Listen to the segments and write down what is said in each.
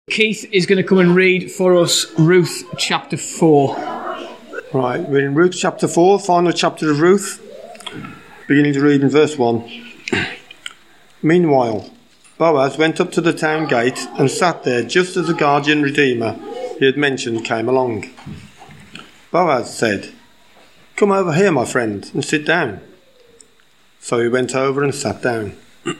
Keith is going to come and read for us Ruth chapter 4. Right, we're in Ruth chapter 4, final chapter of Ruth, beginning to read in verse 1. Meanwhile, Boaz went up to the town gate and sat there just as the guardian redeemer he had mentioned came along. Boaz said, "Come over here, my friend, and sit down." So he went over and sat down.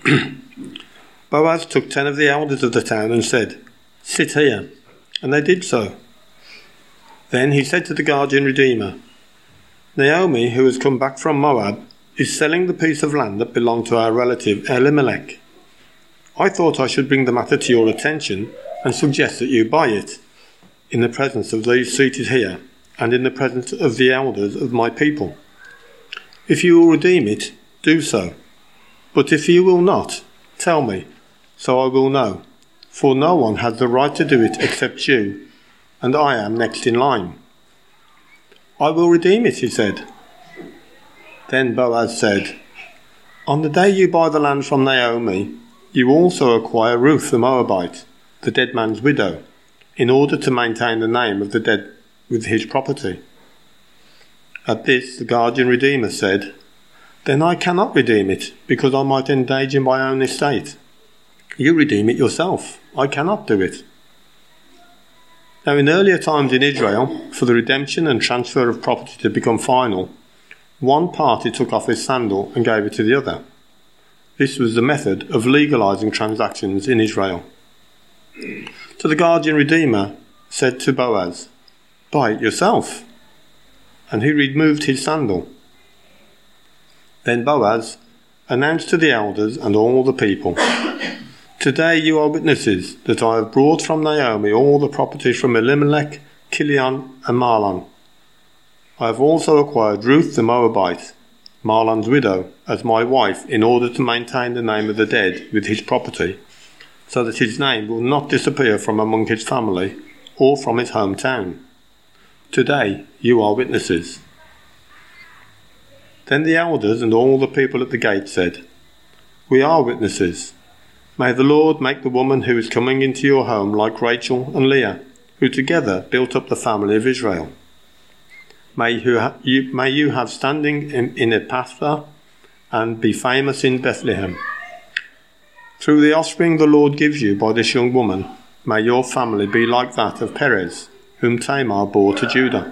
Boaz took 10 of the elders of the town and said, "Sit here," and they did so. Then he said to the guardian redeemer, "Naomi, who has come back from Moab, is selling the piece of land that belonged to our relative Elimelech. I thought I should bring the matter to your attention and suggest that you buy it, in the presence of those seated here, and in the presence of the elders of my people. If you will redeem it, do so. But if you will not, tell me, so I will know. For no one has the right to do it except you, and I am next in line." "I will redeem it," he said. Then Boaz said, "On the day you buy the land from Naomi, you also acquire Ruth the Moabite, the dead man's widow, in order to maintain the name of the dead with his property." At this, the guardian redeemer said, "Then I cannot redeem it, because I might endanger my own estate. You redeem it yourself. I cannot do it." Now, in earlier times in Israel, for the redemption and transfer of property to become final, one party took off his sandal and gave it to the other. This was the method of legalizing transactions in Israel. So the guardian redeemer said to Boaz, "Buy it yourself." And he removed his sandal. Then Boaz announced to the elders and all the people, "Today you are witnesses that I have brought from Naomi all the property from Elimelech, Kilion, and Mahlon. I have also acquired Ruth the Moabite, Mahlon's widow, as my wife, in order to maintain the name of the dead with his property, so that his name will not disappear from among his family or from his hometown. Today you are witnesses." Then the elders and all the people at the gate said, "We are witnesses. May the Lord make the woman who is coming into your home like Rachel and Leah, who together built up the family of Israel. May you have standing in Ephrathah and be famous in Bethlehem. Through the offspring the Lord gives you by this young woman, may your family be like that of Perez, whom Tamar bore to Judah."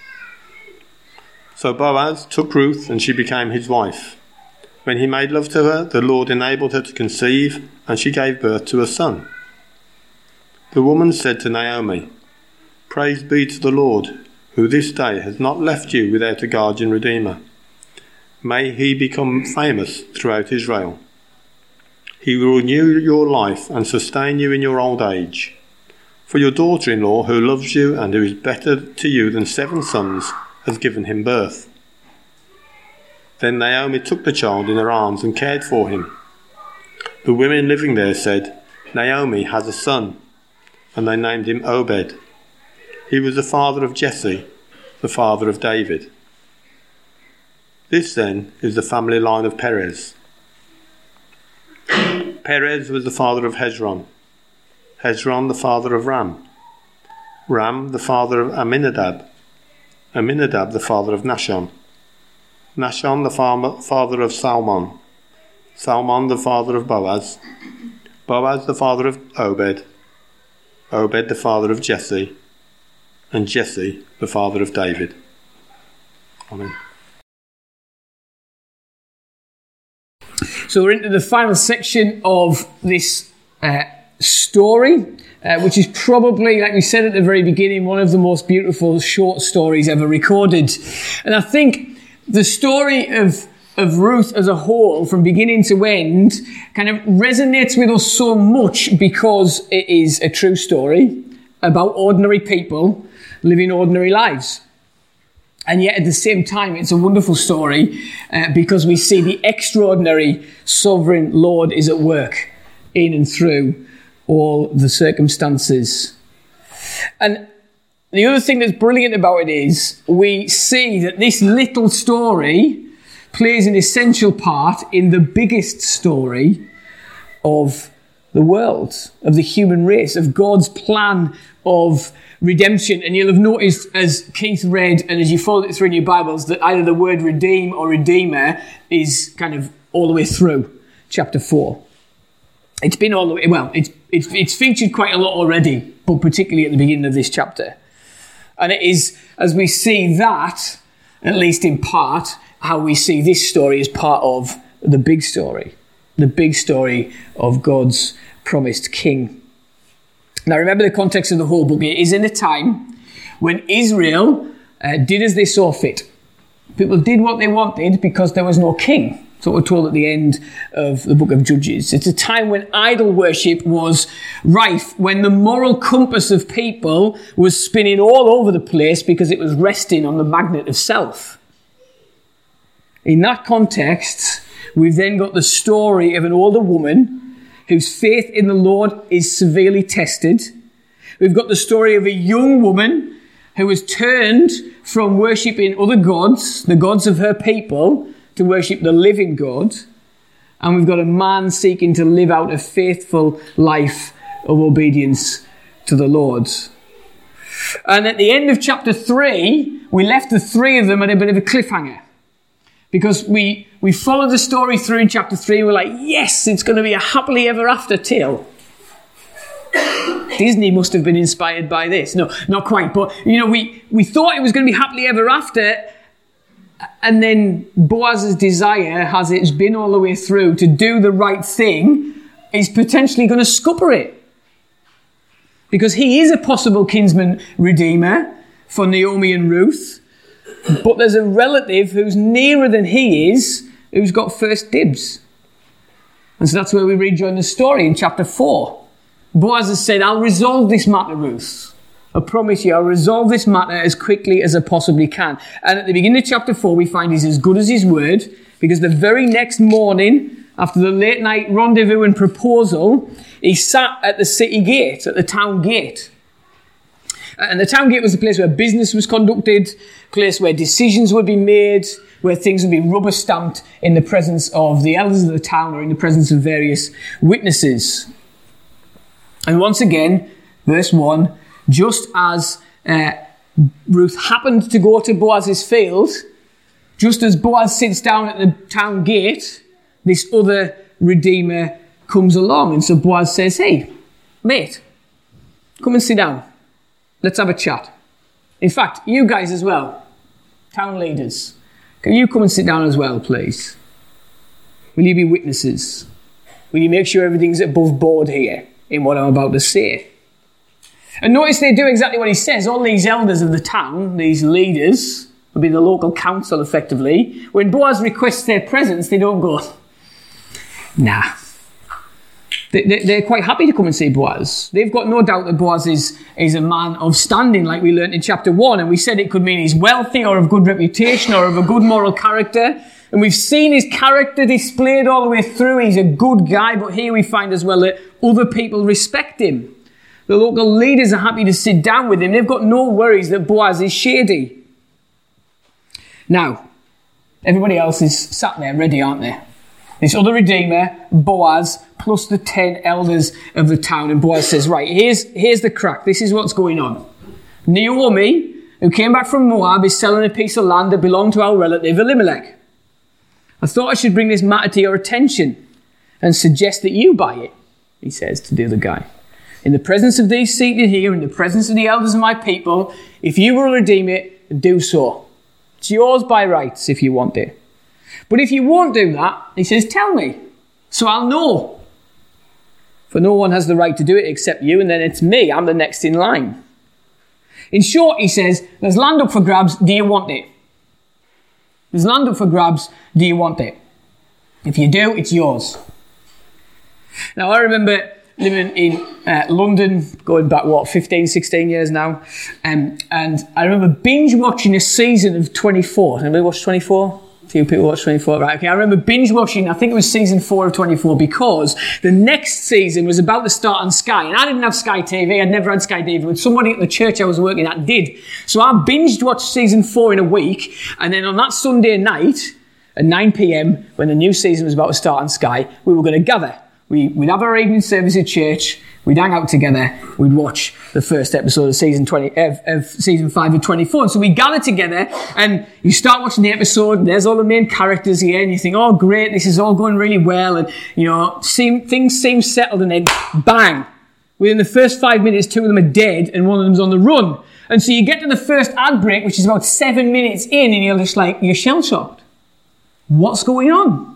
So Boaz took Ruth, and she became his wife. When he made love to her, the Lord enabled her to conceive, and she gave birth to a son. The woman said to Naomi, "Praise be to the Lord, who this day has not left you without a guardian redeemer. May he become famous throughout Israel. He will renew your life and sustain you in your old age. For your daughter-in-law, who loves you and who is better to you than 7 sons, has given him birth." Then Naomi took the child in her arms and cared for him. The women living there said, "Naomi has a son," and they named him Obed. He was the father of Jesse, the father of David. This then is the family line of Perez. Perez was the father of Hezron, Hezron the father of Ram, Ram the father of Amminadab, Amminadab the father of Nahshon, Nahshon the father of Salmon, Salmon the father of Boaz, Boaz the father of Obed, Obed the father of Jesse, and Jesse the father of David. Amen. So we're into the final section of this story, which is probably, like we said at the very beginning, one of the most beautiful short stories ever recorded. And I think the story of Ruth as a whole, from beginning to end, kind of resonates with us so much because it is a true story about ordinary people living ordinary lives. And yet at the same time, it's a wonderful story because we see the extraordinary sovereign Lord is at work in and through all the circumstances. And the other thing that's brilliant about it is we see that this little story plays an essential part in the biggest story of the world, of the human race, of God's plan of redemption. And you'll have noticed as Keith read and as you followed it through in your Bibles that either the word redeem or redeemer is kind of all the way through chapter 4. It's been all the way, well, it's featured quite a lot already, but particularly at the beginning of this chapter. And it is, as we see that, at least in part, how we see this story as part of the big story of God's promised king. Now remember the context of the whole book. It is in a time when Israel did as they saw fit. People did what they wanted because there was no king. That's what we're told at the end of the book of Judges. It's a time when idol worship was rife, when the moral compass of people was spinning all over the place because it was resting on the magnet of self. In that context, we've then got the story of an older woman whose faith in the Lord is severely tested. We've got the story of a young woman who has turned from worshipping other gods, the gods of her people, to worship the living God. And we've got a man seeking to live out a faithful life of obedience to the Lord. And at the end of chapter 3, we left the three of them at a bit of a cliffhanger. Because we followed the story through in chapter 3, we're like, yes, it's going to be a happily ever after tale. Disney must have been inspired by this. No, not quite. But, we thought it was going to be happily ever after. And then Boaz's desire, as it's been all the way through, to do the right thing, is potentially going to scupper it. Because he is a possible kinsman redeemer for Naomi and Ruth. But there's a relative who's nearer than he is, who's got first dibs. And so that's where we rejoin the story in chapter 4. Boaz has said, I'll resolve this matter, Ruth. I promise you, I'll resolve this matter as quickly as I possibly can. And at the beginning of chapter 4, we find he's as good as his word, because the very next morning, after the late night rendezvous and proposal, he sat at the city gate, at the town gate. And the town gate was the place where business was conducted, place where decisions would be made, where things would be rubber stamped in the presence of the elders of the town or in the presence of various witnesses. And once again, verse 1, just as Ruth happened to go to Boaz's field, just as Boaz sits down at the town gate, this other redeemer comes along. And so Boaz says, hey, mate, come and sit down. Let's have a chat. In fact, you guys as well, town leaders, can you come and sit down as well, please? Will you be witnesses? Will you make sure everything's above board here in what I'm about to say? And notice they do exactly what he says. All these elders of the town, these leaders, will be the local council effectively. When Boaz requests their presence, they don't go, nah. They're quite happy to come and see Boaz. They've got no doubt that Boaz is a man of standing, like we learnt in chapter 1. And we said it could mean he's wealthy or of good reputation or of a good moral character. And we've seen his character displayed all the way through. He's a good guy. But here we find as well that other people respect him. The local leaders are happy to sit down with him. They've got no worries that Boaz is shady. Now, everybody else is sat there ready, aren't they? This other redeemer, Boaz, plus the 10 elders of the town. And Boaz says, right, here's the crack. This is what's going on. Naomi, who came back from Moab, is selling a piece of land that belonged to our relative Elimelech. I thought I should bring this matter to your attention and suggest that you buy it, he says to the other guy. In the presence of these seated here, in the presence of the elders of my people, if you will redeem it, do so. It's yours by rights if you want it. But if you won't do that, he says, tell me, so I'll know. For no one has the right to do it except you, and then it's me. I'm the next in line. In short, he says, there's land up for grabs. Do you want it? There's land up for grabs. Do you want it? If you do, it's yours. Now, I remember living in London, going back, 15, 16 years now. And I remember binge watching a season of 24. Anybody watch 24? A few people watch 24. Right, okay. I remember binge watching, I think it was season 4 of 24, because the next season was about to start on Sky. And I didn't have Sky TV. I'd never had Sky TV. But somebody at the church I was working at did. So I binged watched season 4 in a week. And then on that Sunday night, at 9 p.m, when the new season was about to start on Sky, we were going to gather. We'd have our evening service at church, we'd hang out together, we'd watch the first episode of season 5 of 24. And so we gather together and you start watching the episode and there's all the main characters here and you think, oh great, this is all going really well, and things seem settled, and then bang, within the first 5 minutes 2 of them are dead and one of them's on the run. And so you get to the first ad break, which is about 7 minutes in, and you're just like, you're shell-shocked. What's going on?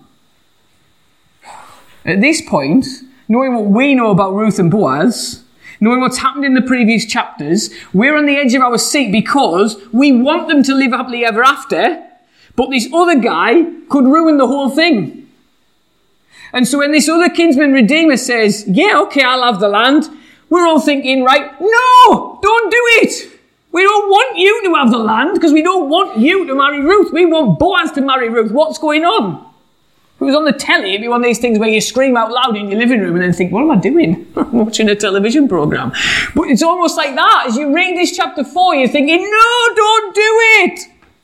At this point, knowing what we know about Ruth and Boaz, knowing what's happened in the previous chapters, we're on the edge of our seat because we want them to live happily ever after, but this other guy could ruin the whole thing. And so when this other kinsman redeemer says, yeah, okay, I'll have the land, we're all thinking, right, no, don't do it. We don't want you to have the land because we don't want you to marry Ruth. We want Boaz to marry Ruth. What's going on? If it was on the telly, it'd be one of these things where you scream out loud in your living room and then think, what am I doing? I'm watching a television programme. But it's almost like that. As you read this chapter 4, you're thinking, no, don't do it.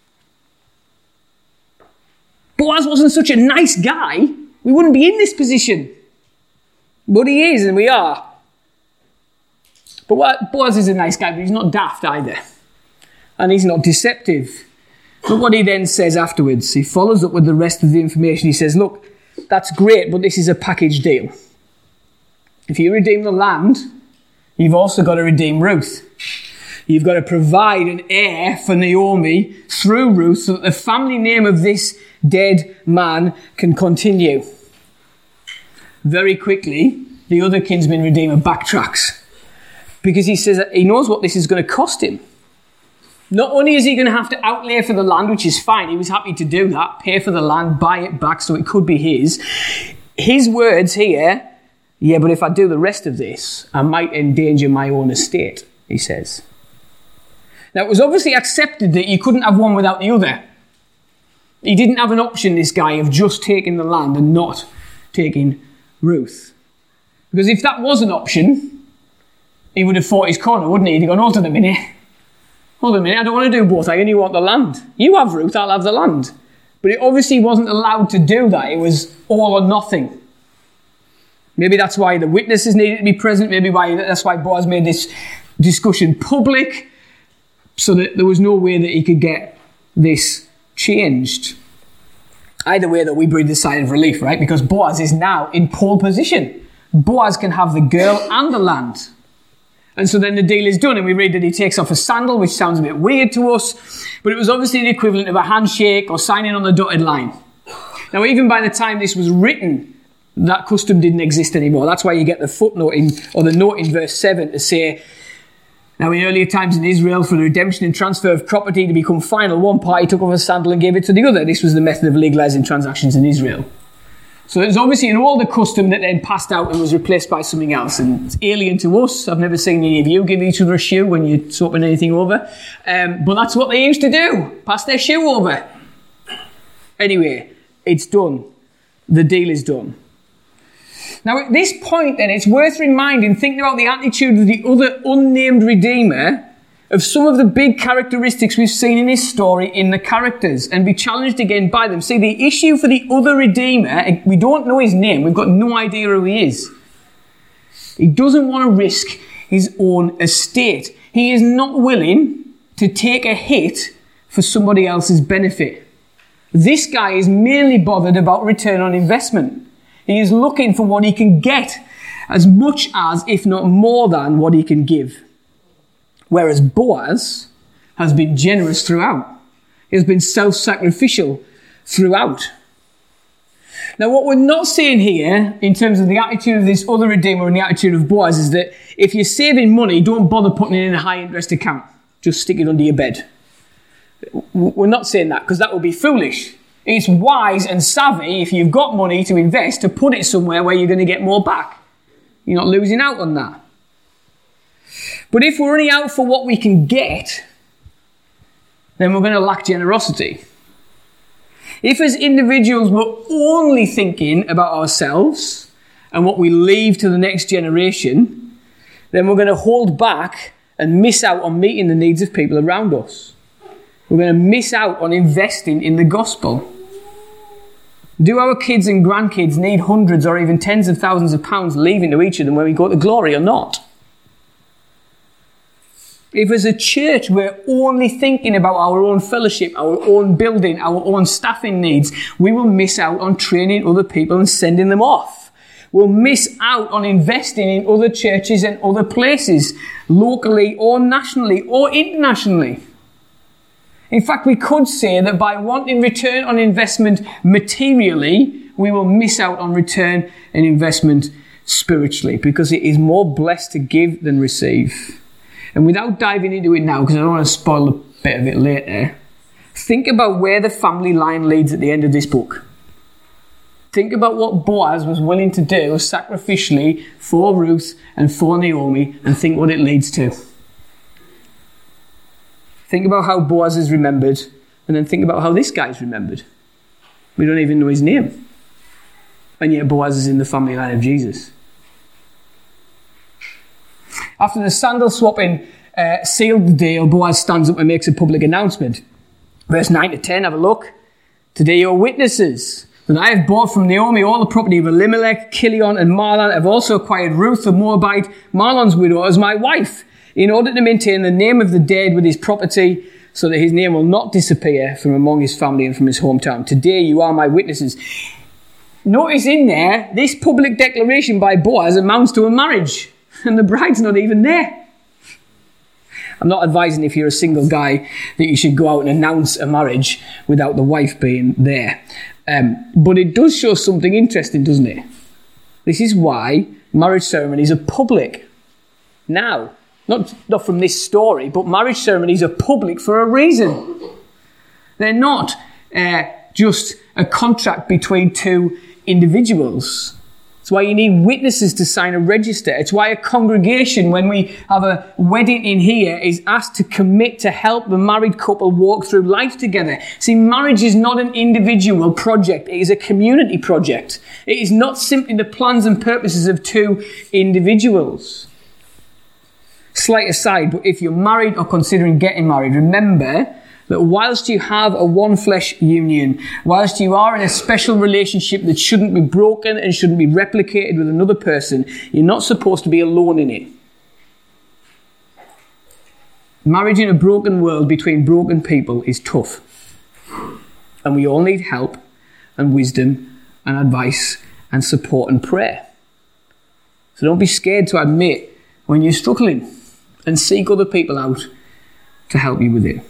Boaz wasn't such a nice guy. We wouldn't be in this position. But he is, and we are. But Boaz is a nice guy, but he's not daft either. And he's not deceptive. Look what he then says afterwards. He follows up with the rest of the information. He says, look, that's great, but this is a package deal. If you redeem the land, you've also got to redeem Ruth. You've got to provide an heir for Naomi through Ruth so that the family name of this dead man can continue. Very quickly, the other kinsman redeemer backtracks because he says that he knows what this is going to cost him. Not only is he going to have to outlay for the land, which is fine, he was happy to do that, pay for the land, buy it back so it could be his. His words here, yeah, but if I do the rest of this, I might endanger my own estate, he says. Now, it was obviously accepted that you couldn't have one without the other. He didn't have an option, this guy, of just taking the land and not taking Ruth. Because if that was an option, he would have fought his corner, wouldn't he? He'd have gone, hold on a minute, I don't want to do both. I only want the land. You have Ruth, I'll have the land. But it obviously wasn't allowed to do that. It was all or nothing. Maybe that's why the witnesses needed to be present. Maybe that's why Boaz made this discussion public, so that there was no way that he could get this changed. Either way, though, we breathe a sigh of relief, right? Because Boaz is now in pole position. Boaz can have the girl and the land. And so then the deal is done, and we read that he takes off a sandal, which sounds a bit weird to us, but it was obviously the equivalent of a handshake or signing on the dotted line. Now, even by the time this was written, that custom didn't exist anymore. That's why you get the footnote or the note in verse 7 to say, now in earlier times in Israel, for the redemption and transfer of property to become final, one party took off a sandal and gave it to the other. This was the method of legalizing transactions in Israel. So there's obviously an older custom that then passed out and was replaced by something else. And it's alien to us. I've never seen any of you give each other a shoe when you're swapping anything over. But that's what they used to do. Pass their shoe over. Anyway, it's done. The deal is done. Now at this point then, it's worth reminding, thinking about the attitude of the other unnamed redeemer, of some of the big characteristics we've seen in this story in the characters, and be challenged again by them. See, the issue for the other redeemer, we don't know his name, we've got no idea who he is. He doesn't want to risk his own estate. He is not willing to take a hit for somebody else's benefit. This guy is mainly bothered about return on investment. He is looking for what he can get, as much as, if not more than, what he can give. Whereas Boaz has been generous throughout. He has been self-sacrificial throughout. Now, what we're not seeing here, in terms of the attitude of this other redeemer and the attitude of Boaz, is that if you're saving money, don't bother putting it in a high-interest account. Just stick it under your bed. We're not saying that, because that would be foolish. It's wise and savvy, if you've got money to invest, to put it somewhere where you're going to get more back. You're not losing out on that. But if we're only out for what we can get, then we're going to lack generosity. If as individuals we're only thinking about ourselves and what we leave to the next generation, then we're going to hold back and miss out on meeting the needs of people around us. We're going to miss out on investing in the gospel. Do our kids and grandkids need hundreds or even tens of thousands of pounds leaving to each of them when we go to glory or not? If as a church we're only thinking about our own fellowship, our own building, our own staffing needs, we will miss out on training other people and sending them off. We'll miss out on investing in other churches and other places, locally or nationally or internationally. In fact, we could say that by wanting return on investment materially, we will miss out on return on investment spiritually, because it is more blessed to give than receive. And without diving into it now, because I don't want to spoil a bit of it later, think about where the family line leads at the end of this book. Think about what Boaz was willing to do sacrificially for Ruth and for Naomi, and think what it leads to. Think about how Boaz is remembered, and then think about how this guy is remembered. We don't even know his name. And yet Boaz is in the family line of Jesus. After the sandal swapping sealed the deal, Boaz stands up and makes a public announcement. Verse 9 to 10, have a look. Today you're witnesses that I have bought from Naomi all the property of Elimelech, Chilion and Mahlon. I've also acquired Ruth the Moabite, Mahlon's widow, as my wife, in order to maintain the name of the dead with his property, so that his name will not disappear from among his family and from his hometown. Today you are my witnesses. Notice in there, this public declaration by Boaz amounts to a marriage. And the bride's not even there. I'm not advising, if you're a single guy, that you should go out and announce a marriage without the wife being there. But it does show something interesting, doesn't it? This is why marriage ceremonies are public. Now, not from this story, but marriage ceremonies are public for a reason. They're not just a contract between two individuals. It's why you need witnesses to sign a register. It's why a congregation, when we have a wedding in here, is asked to commit to help the married couple walk through life together. See, marriage is not an individual project. It is a community project. It is not simply the plans and purposes of two individuals. Slight aside, but if you're married or considering getting married, remember that whilst you have a one flesh union, whilst you are in a special relationship that shouldn't be broken and shouldn't be replicated with another person, you're not supposed to be alone in it. Marriage in a broken world between broken people is tough. And we all need help and wisdom and advice and support and prayer. So don't be scared to admit when you're struggling, and seek other people out to help you with it.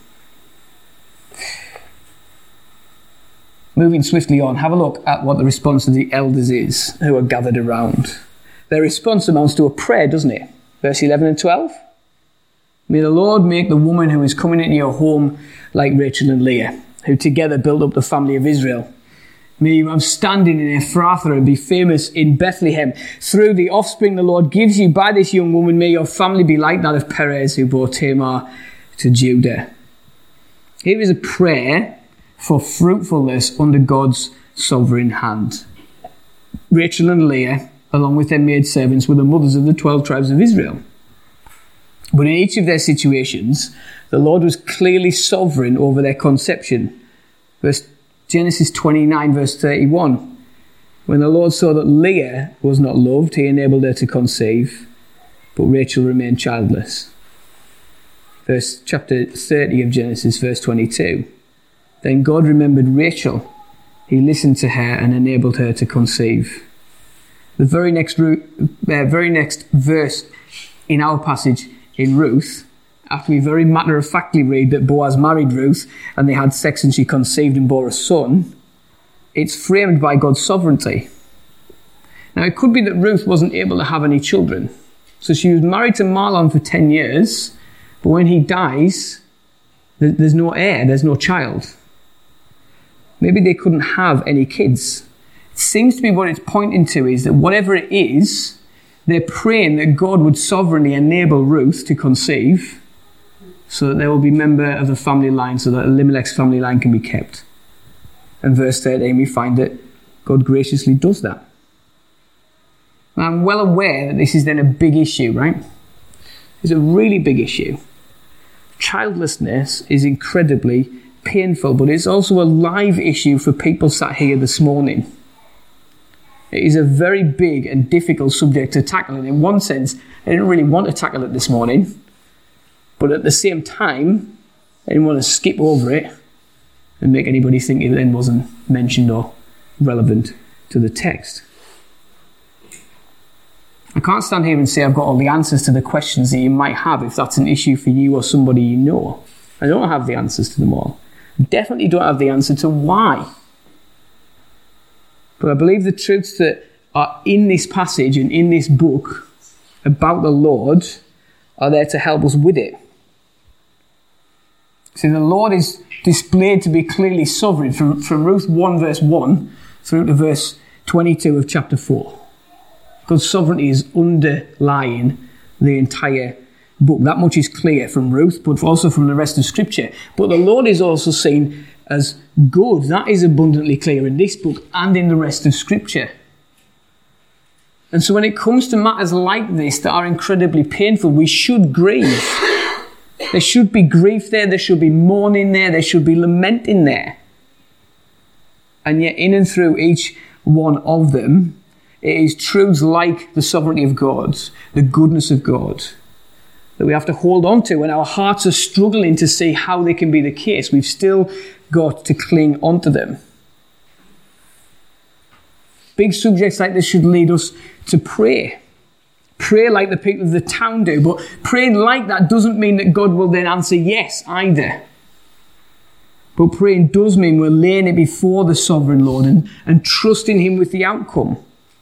Moving swiftly on, have a look at what the response of the elders is who are gathered around. Their response amounts to a prayer, doesn't it? Verse 11 and 12. May the Lord make the woman who is coming into your home like Rachel and Leah, who together built up the family of Israel. May you have standing in Ephrathah and be famous in Bethlehem. Through the offspring the Lord gives you by this young woman, may your family be like that of Perez, who bore Tamar to Judah. Here is a prayer for fruitfulness under God's sovereign hand. Rachel and Leah, along with their maidservants, were the mothers of the 12 tribes of Israel. But in each of their situations, the Lord was clearly sovereign over their conception. Genesis 29, verse 31. When the Lord saw that Leah was not loved, he enabled her to conceive, but Rachel remained childless. Chapter 30 of Genesis, verse 22. Then God remembered Rachel. He listened to her and enabled her to conceive. The very next verse in our passage in Ruth, after we very matter-of-factly read that Boaz married Ruth and they had sex and she conceived and bore a son, it's framed by God's sovereignty. Now, it could be that Ruth wasn't able to have any children. So she was married to Mahlon for 10 years, but when he dies, there's no heir, there's no child. Maybe they couldn't have any kids. It seems to be what it's pointing to is that whatever it is, they're praying that God would sovereignly enable Ruth to conceive, so that there will be member of the family line, so that Elimelech's family line can be kept. And verse 13, we find that God graciously does that. Now, I'm well aware that this is then a big issue, right? It's a really big issue. Childlessness is incredibly painful, but it's also a live issue for people sat here this morning. It is a very big and difficult subject to tackle, and in one sense, I didn't really want to tackle it this morning, but at the same time, I didn't want to skip over it and make anybody think it then wasn't mentioned or relevant to the text. I can't stand here and say I've got all the answers to the questions that you might have if that's an issue for you or somebody you know. I don't have the answers to them all. I definitely don't have the answer to why. But I believe the truths that are in this passage and in this book about the Lord are there to help us with it. See, the Lord is displayed to be clearly sovereign from Ruth 1 verse 1 through to verse 22 of chapter 4. God's sovereignty is underlying the entire book. That much is clear from Ruth, but also from the rest of Scripture. But the Lord is also seen as good. That is abundantly clear in this book and in the rest of Scripture. And so when it comes to matters like this that are incredibly painful, we should grieve. There should be grief there should be mourning there should be lamenting there. And yet in and through each one of them, it is truths like the sovereignty of God, the goodness of God, that we have to hold on to when our hearts are struggling to see how they can be the case. We've still got to cling onto them. Big subjects like this should lead us to pray. Pray like the people of the town do, but praying like that doesn't mean that God will then answer yes either. But praying does mean we're laying it before the sovereign Lord and trusting him with the outcome.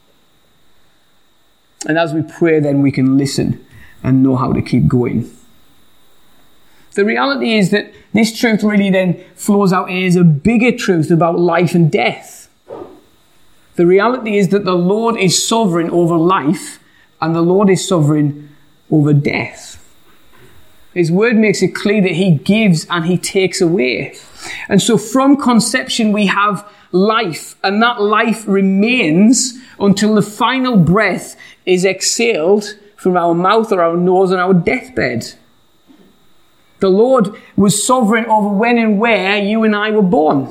And as we pray, then we can listen and know how to keep going. The reality is that this truth really then flows out as a bigger truth about life and death. The reality is that the Lord is sovereign over life and the Lord is sovereign over death. His word makes it clear that he gives and he takes away. And so from conception we have life, and that life remains until the final breath is exhaled from our mouth or our nose on our deathbed. The Lord was sovereign over when and where you and I were born.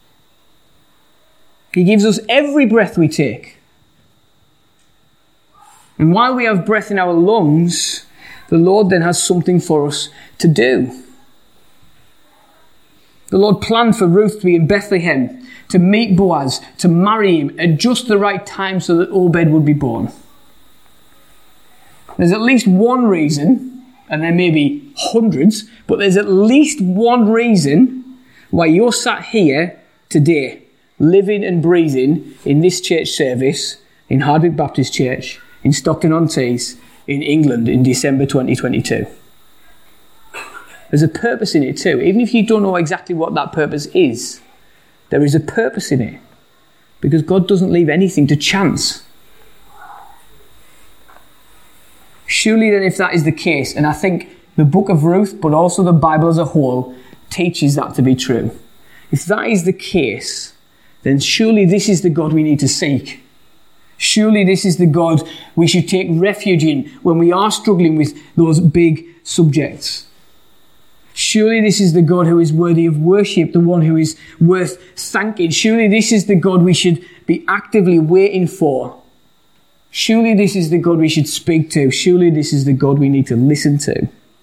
He gives us every breath we take. And while we have breath in our lungs, the Lord then has something for us to do. The Lord planned for Ruth to be in Bethlehem, to meet Boaz, to marry him at just the right time so that Obed would be born. There's at least one reason, and there may be hundreds, but there's at least one reason why you're sat here today, living and breathing in this church service, in Hardwick Baptist Church, in Stockton-on-Tees, in England in December 2022. There's a purpose in it too. Even if you don't know exactly what that purpose is, there is a purpose in it. Because God doesn't leave anything to chance. Surely then if that is the case, and I think the book of Ruth, but also the Bible as a whole, teaches that to be true. If that is the case, then surely this is the God we need to seek. Surely this is the God we should take refuge in when we are struggling with those big subjects. Surely this is the God who is worthy of worship, the one who is worth thanking. Surely this is the God we should be actively waiting for. Surely this is the God we should speak to. Surely this is the God we need to listen to.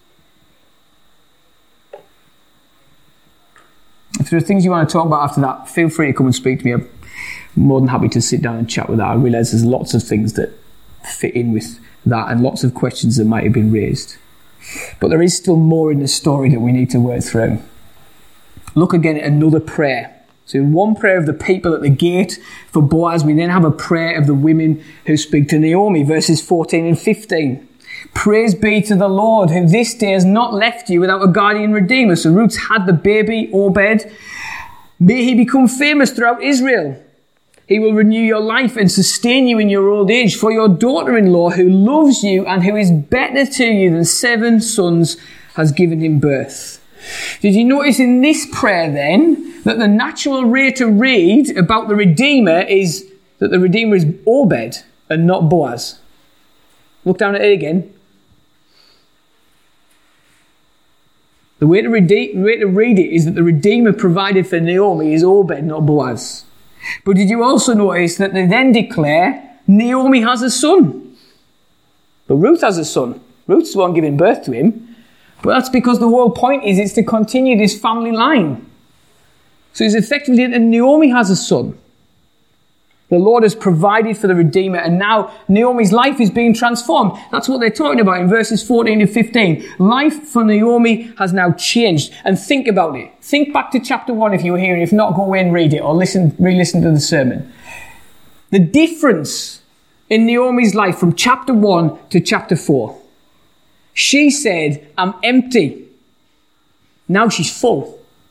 If there are things you want to talk about after that, feel free to come and speak to me. I'm more than happy to sit down and chat with that. I realise there's lots of things that fit in with that and lots of questions that might have been raised. But there is still more in the story that we need to work through. Look again at another prayer. So in one prayer of the people at the gate for Boaz, we then have a prayer of the women who speak to Naomi, verses 14 and 15. Praise be to the Lord, who this day has not left you without a guardian redeemer. So Ruth's had the baby, Obed. May he become famous throughout Israel. He will renew your life and sustain you in your old age. For your daughter-in-law, who loves you and who is better to you than 7 sons, has given him birth. Did you notice in this prayer then that the natural way to read about the Redeemer is that the Redeemer is Obed and not Boaz? Look down at it again. The way to read it is that the Redeemer provided for Naomi is Obed, not Boaz. But did you also notice that they then declare Naomi has a son? But Ruth has a son. Ruth's the one giving birth to him. But that's because the whole point is it's to continue this family line. So it's effectively that Naomi has a son. The Lord has provided for the Redeemer, and now Naomi's life is being transformed. That's what they're talking about in verses 14 and 15. Life for Naomi has now changed. And think about it. Think back to chapter 1 if you were here, and if not, go away and read it, or re-listen to the sermon. The difference in Naomi's life from chapter 1 to chapter 4. She said, I'm empty. Now she's full.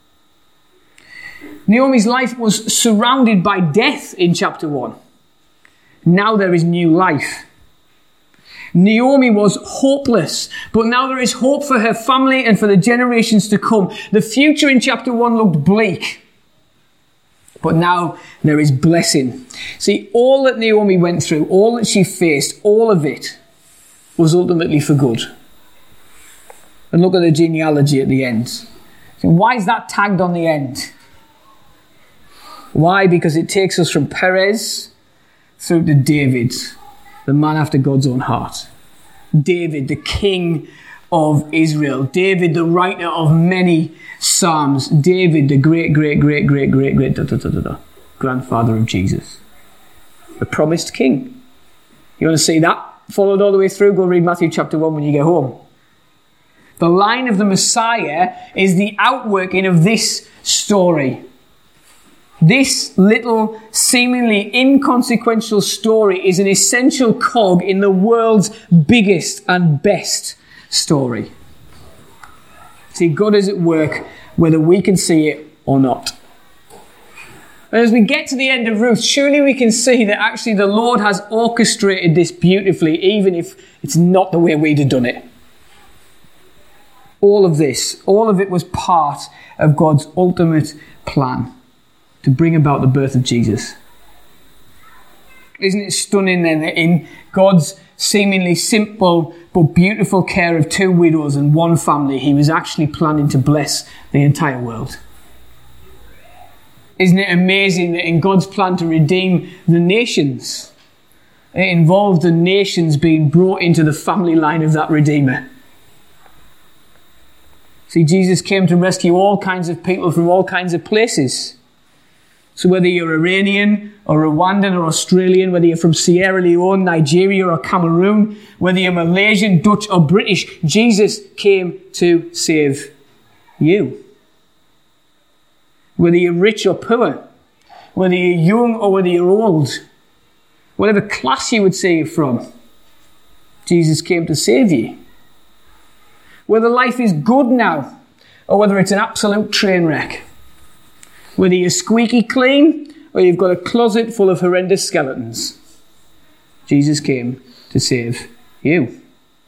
Naomi's life was surrounded by death in chapter 1. Now there is new life. Naomi was hopeless, but now there is hope for her family and for the generations to come. The future in chapter 1 looked bleak, but now there is blessing. See, all that Naomi went through, all that she faced, all of it was ultimately for good. And look at the genealogy at the end. So why is that tagged on the end? Why? Because it takes us from Perez through to David, the man after God's own heart. David, the king of Israel. David, the writer of many psalms. David, the great grandfather of Jesus. The promised king. You want to see that followed all the way through? Go read Matthew chapter 1 when you get home. The line of the Messiah is the outworking of this story. This little, seemingly inconsequential story is an essential cog in the world's biggest and best story. See, God is at work whether we can see it or not. And as we get to the end of Ruth, surely we can see that actually the Lord has orchestrated this beautifully, even if it's not the way we'd have done it. All of this, all of it was part of God's ultimate plan to bring about the birth of Jesus. Isn't it stunning then that in God's seemingly simple but beautiful care of two widows and one family, he was actually planning to bless the entire world? Isn't it amazing that in God's plan to redeem the nations, it involved the nations being brought into the family line of that Redeemer? See, Jesus came to rescue all kinds of people from all kinds of places. So whether you're Iranian or Rwandan or Australian, whether you're from Sierra Leone, Nigeria or Cameroon, whether you're Malaysian, Dutch or British, Jesus came to save you. Whether you're rich or poor, whether you're young or whether you're old, whatever class you would say you're from, Jesus came to save you. Whether life is good now or whether it's an absolute train wreck, whether you're squeaky clean or you've got a closet full of horrendous skeletons, Jesus came to save you.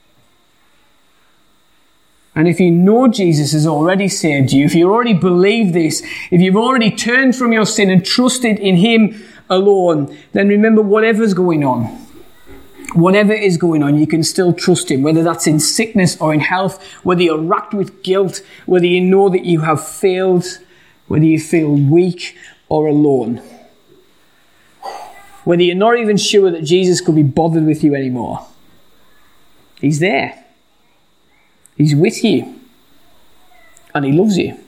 And if you know Jesus has already saved you, if you already believe this, if you've already turned from your sin and trusted in him alone, then remember, whatever's going on, whatever is going on, you can still trust him, whether that's in sickness or in health, whether you're racked with guilt, whether you know that you have failed, whether you feel weak or alone, whether you're not even sure that Jesus could be bothered with you anymore. He's there. He's with you. And he loves you.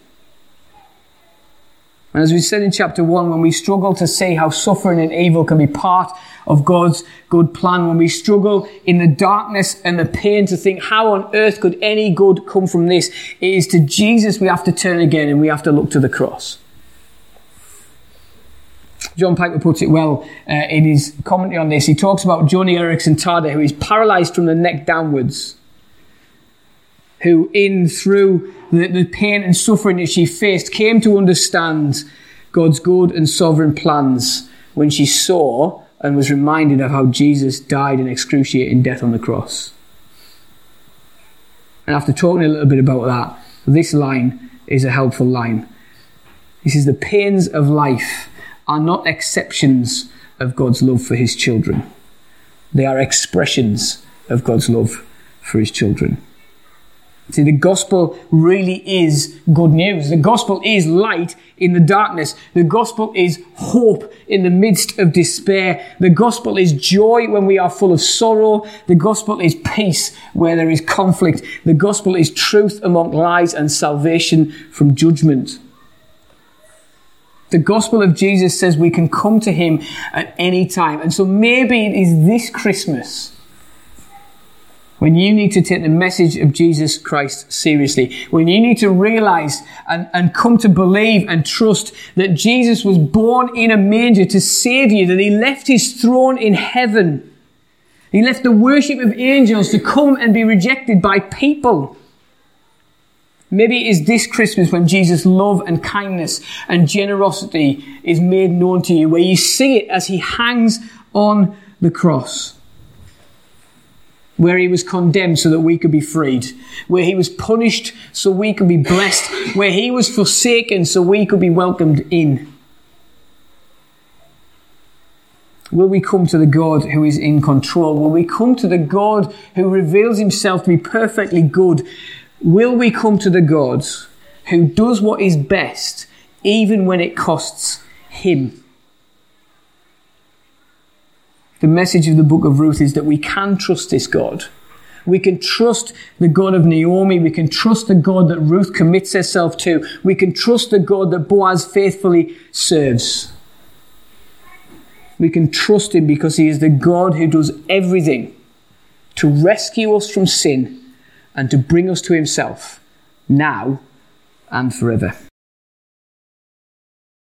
And as we said in chapter 1, when we struggle to see how suffering and evil can be part of God's good plan, when we struggle in the darkness and the pain to think, how on earth could any good come from this? It is to Jesus we have to turn again, and we have to look to the cross. John Piper puts it well in his commentary on this. He talks about Joni Eareckson Tada, who is paralysed from the neck downwards, who through the pain and suffering that she faced, came to understand God's good and sovereign plans when she saw and was reminded of how Jesus died an excruciating death on the cross. And after talking a little bit about that, this line is a helpful line. He says, the pains of life are not exceptions of God's love for his children. They are expressions of God's love for his children. See, the gospel really is good news. The gospel is light in the darkness. The gospel is hope in the midst of despair. The gospel is joy when we are full of sorrow. The gospel is peace where there is conflict. The gospel is truth among lies and salvation from judgment. The gospel of Jesus says we can come to him at any time. And so maybe it is this Christmas when you need to take the message of Jesus Christ seriously, when you need to realize and come to believe and trust that Jesus was born in a manger to save you, that he left his throne in heaven. He left the worship of angels to come and be rejected by people. Maybe it is this Christmas when Jesus' love and kindness and generosity is made known to you, where you see it as he hangs on the cross, where he was condemned so that we could be freed, where he was punished so we could be blessed, where he was forsaken so we could be welcomed in. Will we come to the God who is in control? Will we come to the God who reveals himself to be perfectly good? Will we come to the God who does what is best even when it costs him? The message of the book of Ruth is that we can trust this God. We can trust the God of Naomi. We can trust the God that Ruth commits herself to. We can trust the God that Boaz faithfully serves. We can trust him because he is the God who does everything to rescue us from sin and to bring us to himself now and forever.